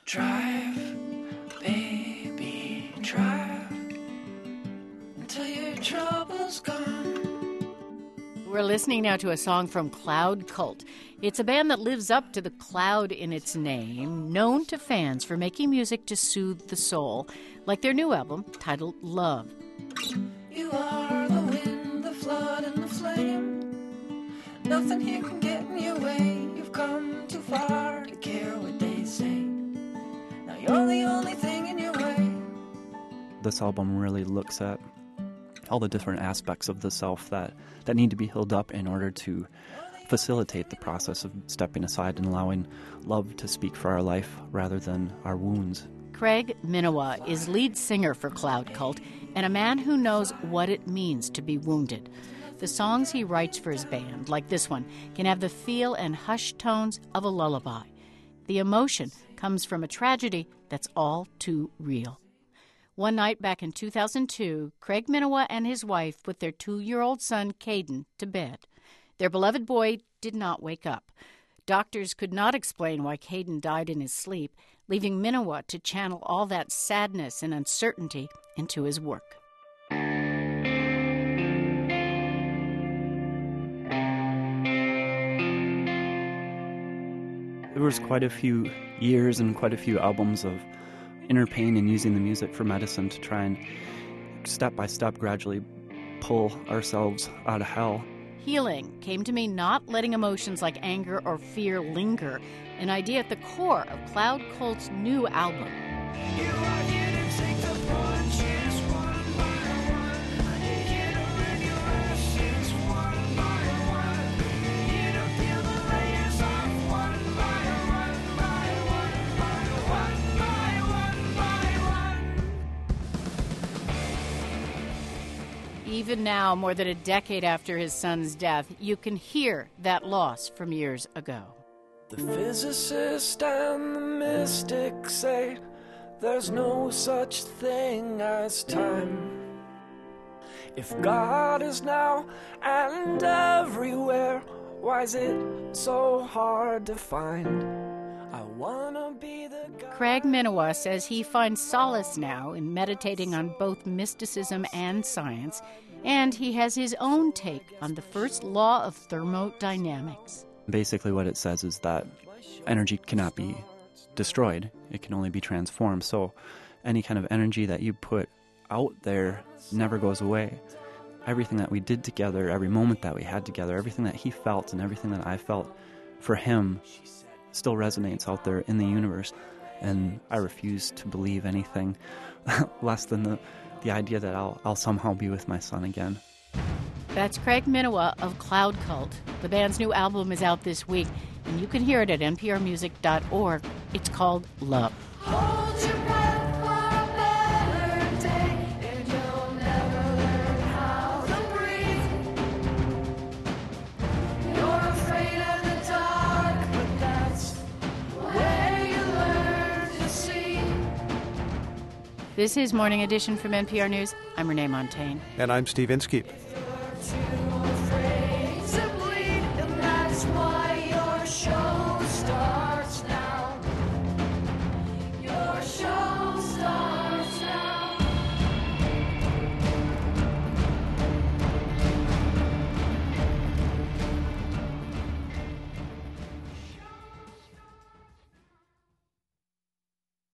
Drive, baby, drive until your trouble's gone. We're listening now to a song from Cloud Cult. It's a band that lives up to the cloud in its name, known to fans for making music to soothe the soul, like their new album titled Love. You are the wind, the flood, and the flame. Nothing here can get in your way. You've come too far to care what they say. Now you're the only thing in your way. This album really looks at all the different aspects of the self that need to be healed up in order to facilitate the process of stepping aside and allowing love to speak for our life rather than our wounds. Craig Minowa is lead singer for Cloud Cult and a man who knows what it means to be wounded. The songs he writes for his band, like this one, can have the feel and hushed tones of a lullaby. The emotion comes from a tragedy that's all too real. One night back in 2002, Craig Minowa and his wife put their 2-year-old son, Caden, to bed. Their beloved boy did not wake up. Doctors could not explain why Caden died in his sleep, leaving Minowa to channel all that sadness and uncertainty into his work. There was quite a few years and quite a few albums of inner pain and using the music for medicine to try and step by step gradually pull ourselves out of hell. Healing came to mean not letting emotions like anger or fear linger, an idea at the core of Cloud Cult's new album. You are here to take the punches one by one. You're here to rip your ashes one by one. You're here to peel the layers off one by one, by one, by one, by one, by one. Even now, more than a decade after his son's death, you can hear that loss from years ago. The physicist and the mystic say there's no such thing as time. If God is now and everywhere, why is it so hard to find? I wanna be the guy. Craig Minowa says he finds solace now in meditating on both mysticism and science, and he has his own take on the first law of thermodynamics. Basically what it says is that energy cannot be destroyed. It can only be transformed. So any kind of energy that you put out there never goes away. Everything that we did together, every moment that we had together, everything that he felt and everything that I felt for him still resonates out there in the universe. And I refuse to believe anything less than the idea that I'll somehow be with my son again. That's Craig Minowa of Cloud Cult. The band's new album is out this week, and you can hear it at nprmusic.org. It's called Love. Hold your breath for a better day, and you'll never learn how to breathe. You're afraid of the dark, but that's where you learn to see. This is Morning Edition from NPR News. I'm Renee Montagne. And I'm Steve Inskeep.